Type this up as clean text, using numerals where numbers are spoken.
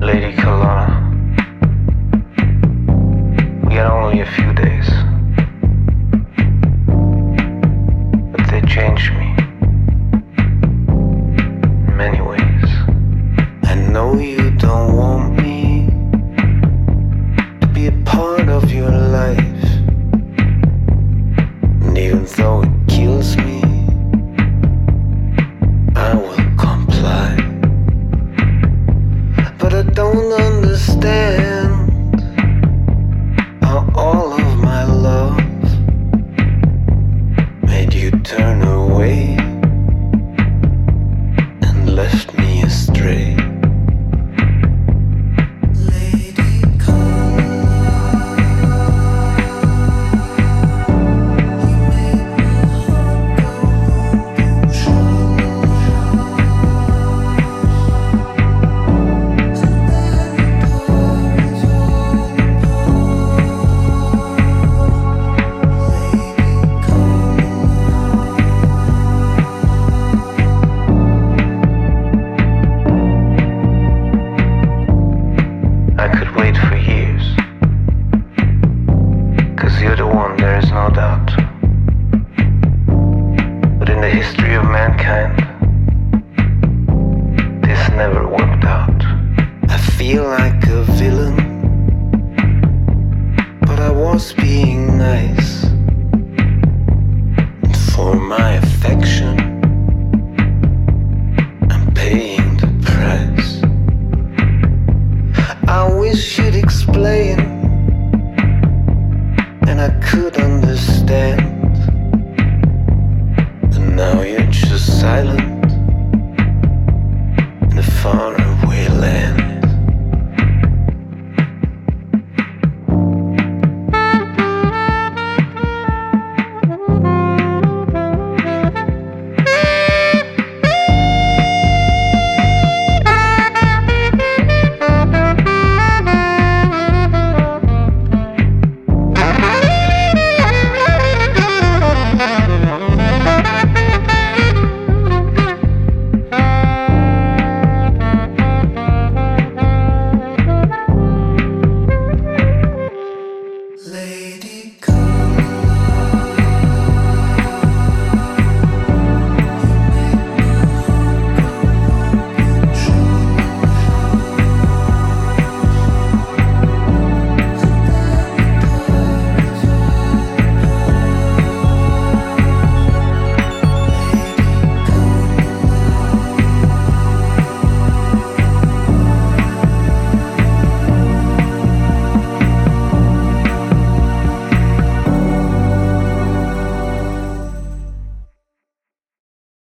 Lady Kelowna, we had only a few days, but they changed me in many ways. I know you don't want me to be a part of your life, and even though it kills me, I will comply. But I don't understand how all of my love made you turn away and left me astray. Silent in a faraway land.